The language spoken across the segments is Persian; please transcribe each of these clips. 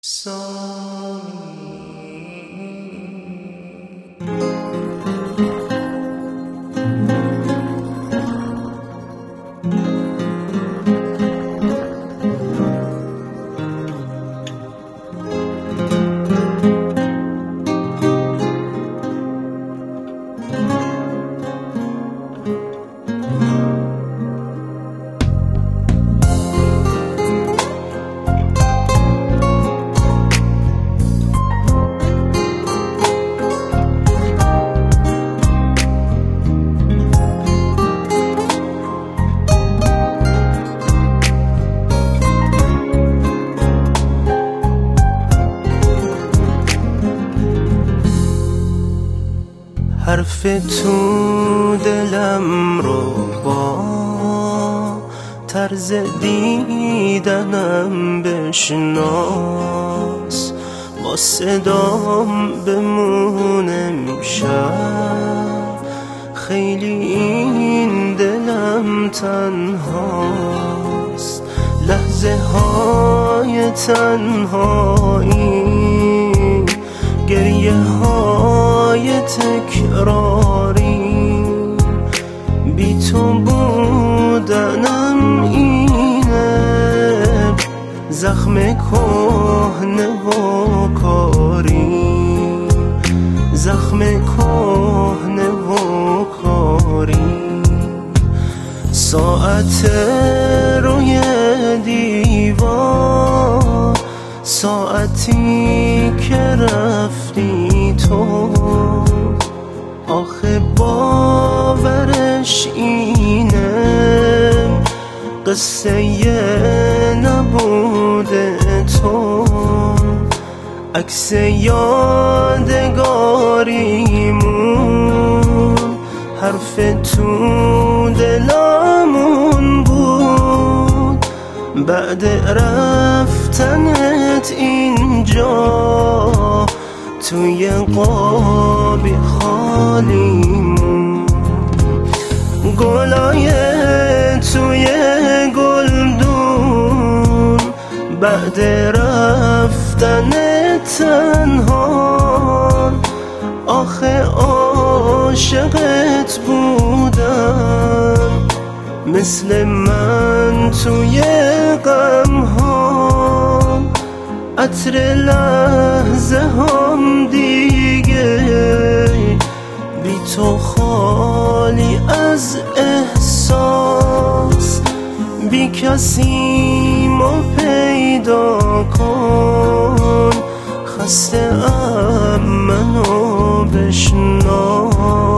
حرف تو دلم رو با طرز دیدنم بشناس، با صدام بمونم شب، خیلی این دلم تنهاست. لحظه های تنهایی، گریه های تکراری، بی تو بودنم اینه زخم کهنه و کاری، زخم کهنه و کاری. ساعت روی دیوار، ساعتی که رفتی تو، آخه باورش اینه قصه نبوده تو، عکس یادگاریمون، حرف تو دلمون بود. بعد رفتنت اینجا توی قابی خالیمون، گلای توی گلدون، بعد رفتنت تنها، آخه عاشقت بودم مثل من توی غم‌ها، عطر لحظه هم دیگه بی تو خالی از احساس. بی کسی ما پیدا کن، خسته ام منو بشناس.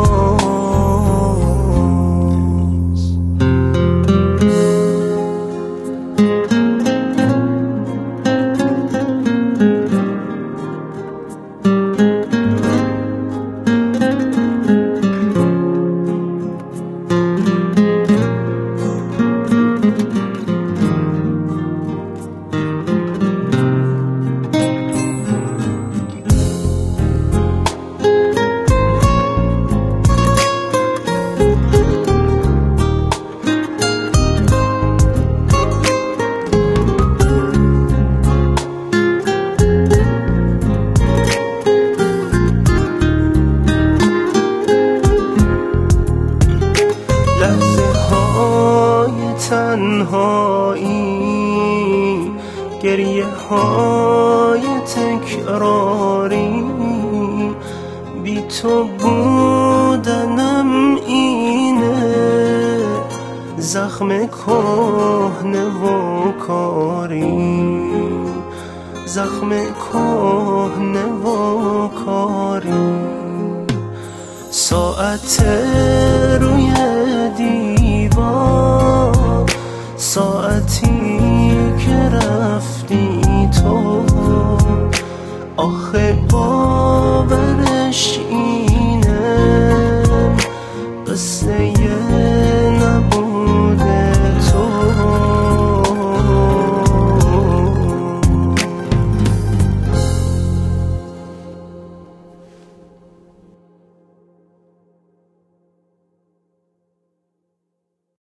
تنهایی، گریه های تکراری، بی تو بودنم اینه زخم کهنه و کاری، زخم کهنه و کاری. ساعت روی دیوار، ساعتی که رفتی تو، آخه باورش این